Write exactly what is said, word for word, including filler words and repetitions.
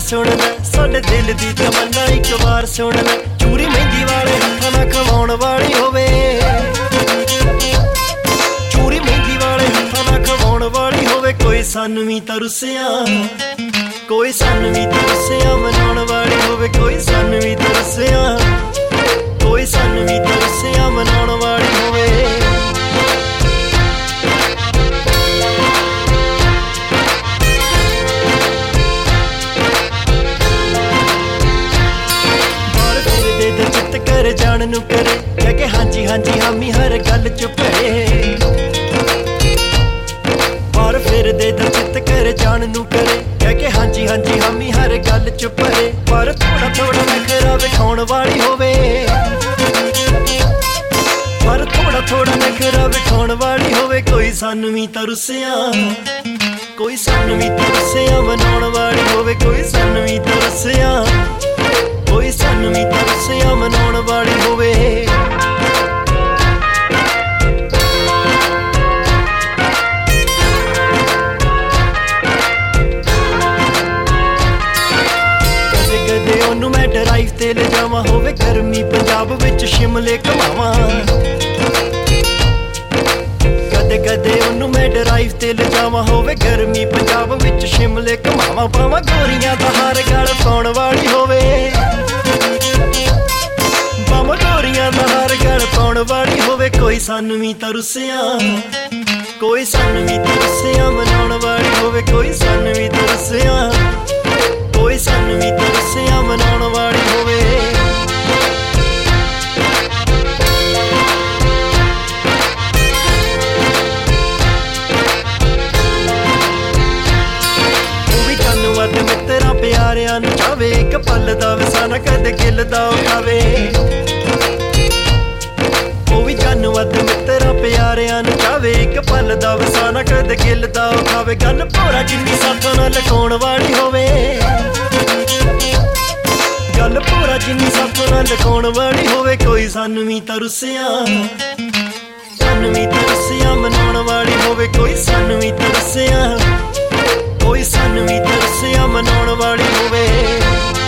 सुन लै साडे दिल दी तमन्ना एक बार सुन लै चूरी मेहंदी वाले हत्थां नाल खवाउण वाली होवे चूरी मेहंदी वाले हत्थां नाल खवाउण वाली होवे कोई सानू भी तरसिया कोई सानू भी तरसिया मनाउण वाली होवे कोई सानू भी तरसिया कोई सानू भी तरसिया मनाउण वाली होवे कर जान नू करे कह के हांजी हांजी हामी हर गल च भरे पर फिर दे दिल चित कर जान नू करे कह के हांजी हांजी हामी हर गल च भरे पर थोड़ा थोड़ा नखरा विखाउण वाली होवे पर थोड़ा थोड़ा नखरा विखाउण वाली होवे कोई सानू भी तरसिया कोई सानू भी तरसिया मनाउण वाली होवे कोई सानू भी तरसिया कोई सानू भी तरसिया मनाउण वाली होवे कदे कदे ओनू मैं ड्राइव ते ले जावां होवे गर्मी पंजाब विच शिमले घुमावां कदे कदे ओनू मैं ड्राइव ते ले जावां होवे गर्मी पंजाब विच शिमले घुमावां पावां गोरियां दा हार गल पाउण वाली होवे गोरियां दा हार गल पाउण वाली होवे कोई सानू भी तरसिया कोई सानू भी तरसिया मनाउण वाली होवे कोई सानू भी तरसिया कोई सानू भी तरसिया मनाउण वाली होवे धन्नवाद मित्तरां प्यारियां नू चावे इक पल दा वसाना कदे गिल दा उठावे धन्नवाद मित्तरां प्यारियां नू चावे इक पल दा वसाना कदे गिल दा उठावे गल भोरा जिन्नी साथों नाल लकाउण वाली होवे गल भोरा जिन्नी साथों नाल लकाउण वाली होवे कोई सानू भी तरसिया सानू भी तरसिया मनाउण वाली होवे कोई सानू भी तरसिया कोई सानू भी तरसिया मनाउण वाली होवे।